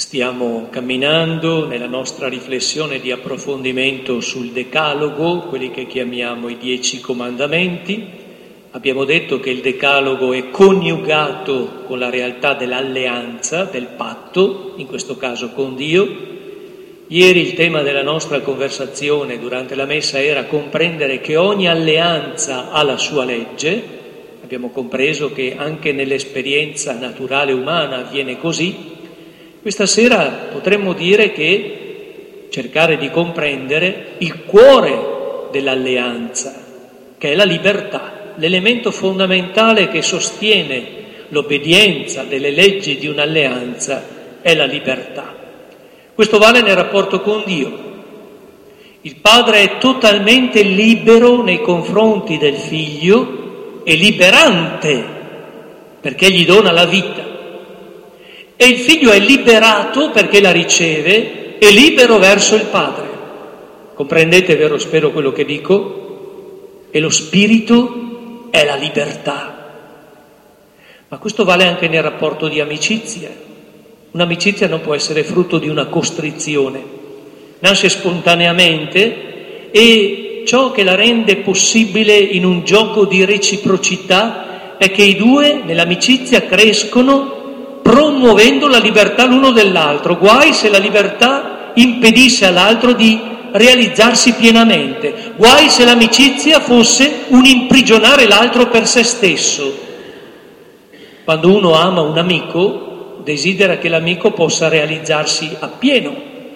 Stiamo camminando nella nostra riflessione di approfondimento sul Decalogo, quelli che chiamiamo i 10 comandamenti. Abbiamo detto che il Decalogo è coniugato con la realtà dell'alleanza, del patto, in questo caso con Dio. Ieri il tema della nostra conversazione durante la messa era comprendere che ogni alleanza ha la sua legge. Abbiamo compreso che anche nell'esperienza naturale umana avviene così. Questa sera potremmo dire che cercare di comprendere il cuore dell'alleanza, che è la libertà, l'elemento fondamentale che sostiene l'obbedienza delle leggi di un'alleanza è la libertà. Questo vale nel rapporto con Dio. Il padre è totalmente libero nei confronti del figlio e liberante perché gli dona la vita. E il figlio è liberato perché la riceve, è libero verso il padre. Comprendete, vero, spero quello che dico? E lo spirito è la libertà. Ma questo vale anche nel rapporto di amicizia. Un'amicizia non può essere frutto di una costrizione. Nasce spontaneamente e ciò che la rende possibile in un gioco di reciprocità è che i due nell'amicizia crescono promuovendo la libertà l'uno dell'altro. Guai se la libertà impedisse all'altro di realizzarsi pienamente, guai se l'amicizia fosse un imprigionare l'altro per se stesso. Quando uno ama un amico, desidera che l'amico possa realizzarsi appieno.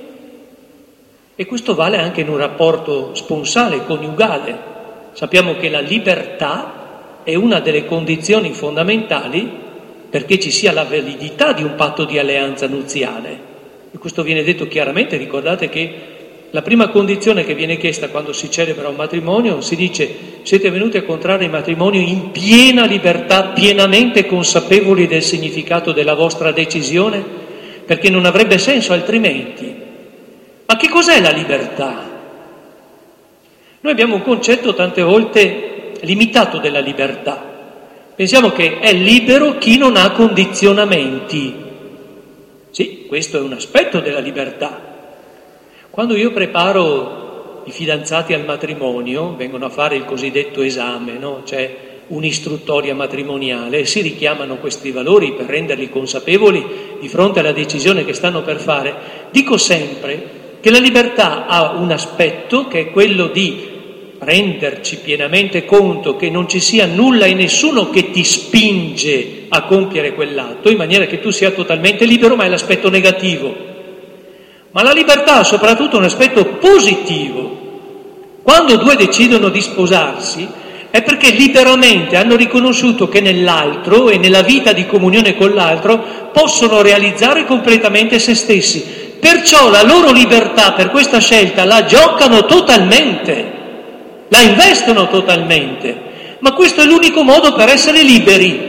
E questo vale anche in un rapporto sponsale, coniugale. Sappiamo che la libertà è una delle condizioni fondamentali perché ci sia la validità di un patto di alleanza nuziale. E questo viene detto chiaramente. Ricordate che la prima condizione che viene chiesta quando si celebra un matrimonio, si dice: siete venuti a contrarre il matrimonio in piena libertà, pienamente consapevoli del significato della vostra decisione, perché non avrebbe senso altrimenti. Ma che cos'è la libertà? Noi abbiamo un concetto tante volte limitato della libertà. Pensiamo che è libero chi non ha condizionamenti. Sì, questo è un aspetto della libertà. Quando io preparo i fidanzati al matrimonio, vengono a fare il cosiddetto esame, no? C'è un'istruttoria matrimoniale, e si richiamano questi valori per renderli consapevoli di fronte alla decisione che stanno per fare. Dico sempre che la libertà ha un aspetto che è quello di renderci pienamente conto che non ci sia nulla e nessuno che ti spinge a compiere quell'atto, in maniera che tu sia totalmente libero, ma è l'aspetto negativo. Ma la libertà ha soprattutto un aspetto positivo. Quando due decidono di sposarsi è perché liberamente hanno riconosciuto che nell'altro e nella vita di comunione con l'altro possono realizzare completamente se stessi. Perciò la loro libertà per questa scelta la giocano totalmente, la investono totalmente, ma questo è l'unico modo per essere liberi.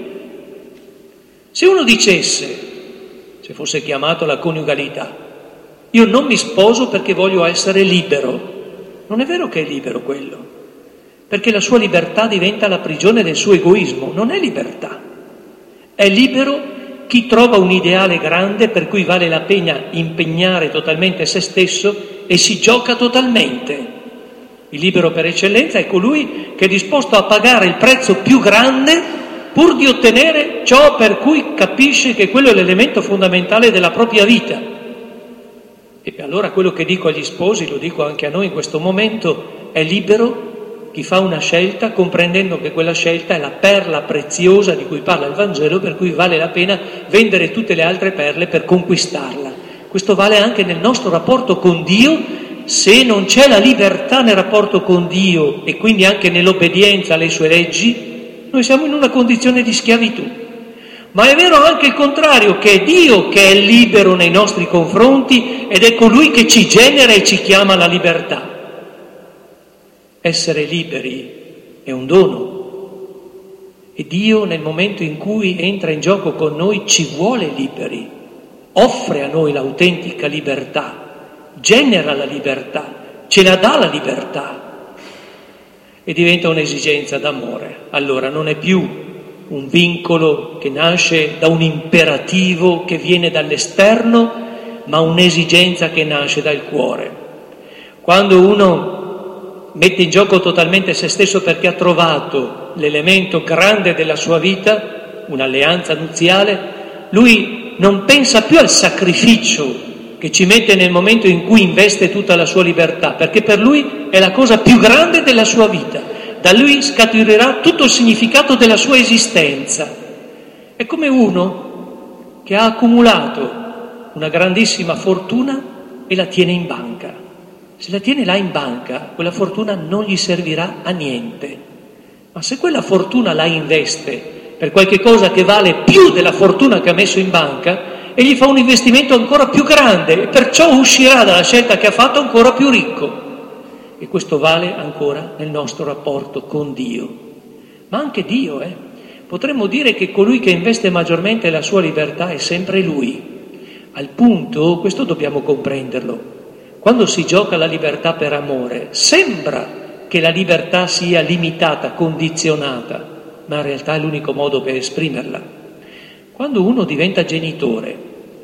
Se uno dicesse, se fosse chiamato la coniugalità, io non mi sposo perché voglio essere libero, non è vero che è libero quello, perché la sua libertà diventa la prigione del suo egoismo, non è libertà. È libero chi trova un ideale grande per cui vale la pena impegnare totalmente se stesso e si gioca totalmente. Il libero per eccellenza è colui che è disposto a pagare il prezzo più grande pur di ottenere ciò per cui capisce che quello è l'elemento fondamentale della propria vita. E allora quello che dico agli sposi, lo dico anche a noi in questo momento, è libero chi fa una scelta comprendendo che quella scelta è la perla preziosa di cui parla il Vangelo, per cui vale la pena vendere tutte le altre perle per conquistarla. Questo vale anche nel nostro rapporto con Dio. Se non c'è la libertà nel rapporto con Dio e quindi anche nell'obbedienza alle sue leggi, noi siamo in una condizione di schiavitù. Ma è vero anche il contrario, che è Dio che è libero nei nostri confronti ed è colui che ci genera e ci chiama alla libertà. Essere liberi è un dono e Dio nel momento in cui entra in gioco con noi ci vuole liberi, offre a noi l'autentica libertà. Genera la libertà, ce la dà la libertà e diventa un'esigenza d'amore. Allora non è più un vincolo che nasce da un imperativo che viene dall'esterno, ma un'esigenza che nasce dal cuore. Quando uno mette in gioco totalmente se stesso perché ha trovato l'elemento grande della sua vita, un'alleanza nuziale, lui non pensa più al sacrificio che ci mette nel momento in cui investe tutta la sua libertà, perché per lui è la cosa più grande della sua vita. Da lui scaturirà tutto il significato della sua esistenza. È come uno che ha accumulato una grandissima fortuna e la tiene in banca. Se la tiene là in banca, quella fortuna non gli servirà a niente. Ma se quella fortuna la investe per qualche cosa che vale più della fortuna che ha messo in banca, egli fa un investimento ancora più grande e perciò uscirà dalla scelta che ha fatto ancora più ricco. E questo vale ancora nel nostro rapporto con Dio. Ma anche Dio, potremmo dire che colui che investe maggiormente la sua libertà è sempre Lui. Al punto, questo dobbiamo comprenderlo, quando si gioca la libertà per amore, sembra che la libertà sia limitata, condizionata, ma in realtà è l'unico modo per esprimerla. Quando uno diventa genitore,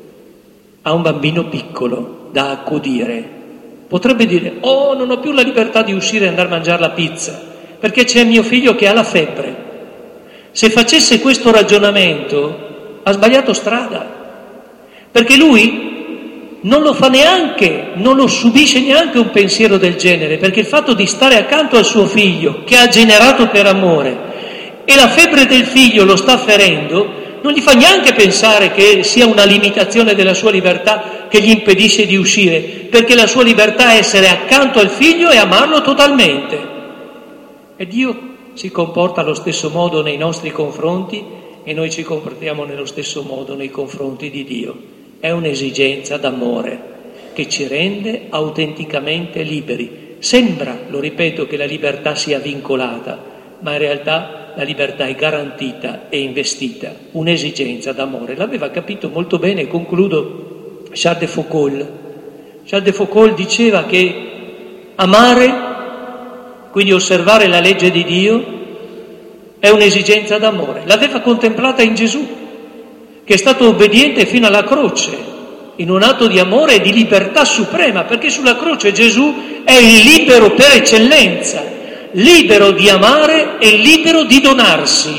ha un bambino piccolo da accudire, potrebbe dire: oh, non ho più la libertà di uscire e andare a mangiare la pizza, perché c'è mio figlio che ha la febbre. Se facesse questo ragionamento, ha sbagliato strada, perché lui non lo fa neanche, non lo subisce neanche un pensiero del genere, perché il fatto di stare accanto al suo figlio, che ha generato per amore, e la febbre del figlio lo sta ferendo, non gli fa neanche pensare che sia una limitazione della sua libertà che gli impedisce di uscire, perché la sua libertà è essere accanto al figlio e amarlo totalmente. E Dio si comporta allo stesso modo nei nostri confronti e noi ci comportiamo nello stesso modo nei confronti di Dio. È un'esigenza d'amore che ci rende autenticamente liberi. Sembra, lo ripeto, che la libertà sia vincolata, ma in realtà la libertà è garantita e investita, un'esigenza d'amore. L'aveva capito molto bene, concludo, Charles de Foucault. Charles de Foucault diceva che amare, quindi osservare la legge di Dio, è un'esigenza d'amore. L'aveva contemplata in Gesù, che è stato obbediente fino alla croce, in un atto di amore e di libertà suprema, perché sulla croce Gesù è il libero per eccellenza, libero di amare e libero di donarsi.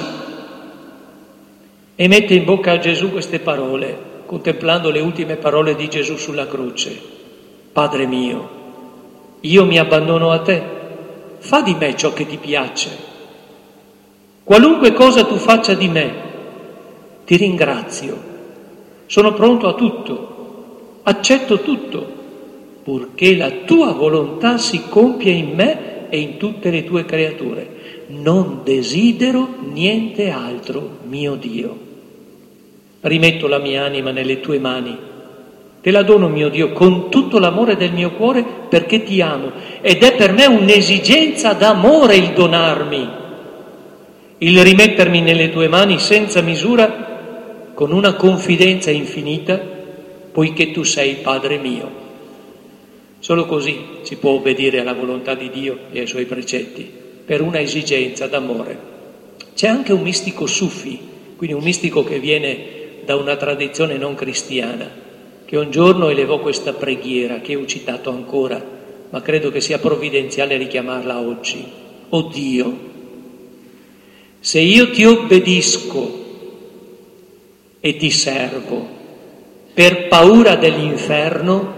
E mette in bocca a Gesù queste parole, contemplando le ultime parole di Gesù sulla croce: Padre mio, io mi abbandono a te, fa di me ciò che ti piace. Qualunque cosa tu faccia di me, ti ringrazio, sono pronto a tutto, accetto tutto, purché la tua volontà si compia in me e in tutte le tue creature. Non desidero niente altro, mio Dio. Rimetto la mia anima nelle tue mani, te la dono, mio Dio, con tutto l'amore del mio cuore, perché ti amo, ed è per me un'esigenza d'amore il donarmi, il rimettermi nelle tue mani senza misura, con una confidenza infinita, poiché tu sei Padre mio. Solo così si può obbedire alla volontà di Dio e ai suoi precetti, per una esigenza d'amore. C'è anche un mistico sufi, quindi un mistico che viene da una tradizione non cristiana, che un giorno elevò questa preghiera, che ho citato ancora, ma credo che sia provvidenziale richiamarla oggi. O Dio, se io ti obbedisco e ti servo per paura dell'inferno,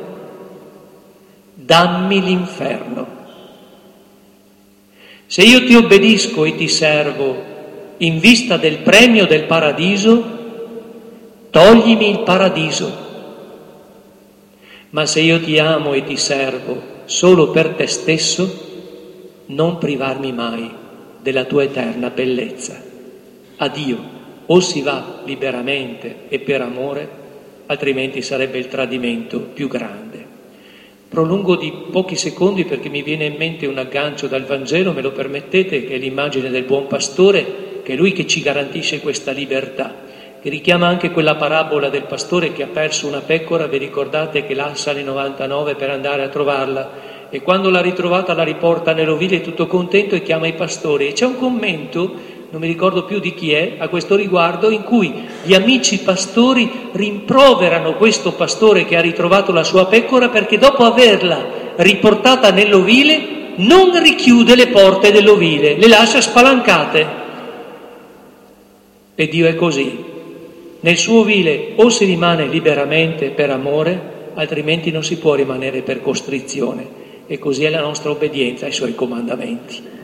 dammi l'inferno. Se io ti obbedisco e ti servo in vista del premio del paradiso, toglimi il paradiso. Ma se io ti amo e ti servo solo per te stesso, non privarmi mai della tua eterna bellezza. Addio, o si va liberamente e per amore, altrimenti sarebbe il tradimento più grande. Prolungo di pochi secondi perché mi viene in mente un aggancio dal Vangelo, me lo permettete, che è l'immagine del buon pastore, che è lui che ci garantisce questa libertà, che richiama anche quella parabola del pastore che ha perso una pecora. Vi ricordate che lascia le 99 per andare a trovarla e quando l'ha ritrovata la riporta nell'ovile tutto contento e chiama i pastori. E c'è un commento non mi ricordo più di chi è a questo riguardo, in cui gli amici pastori rimproverano questo pastore che ha ritrovato la sua pecora perché dopo averla riportata nell'ovile non richiude le porte dell'ovile, le lascia spalancate. E Dio è così. Nel suo ovile o si rimane liberamente per amore, altrimenti non si può rimanere per costrizione. E così è la nostra obbedienza ai suoi comandamenti.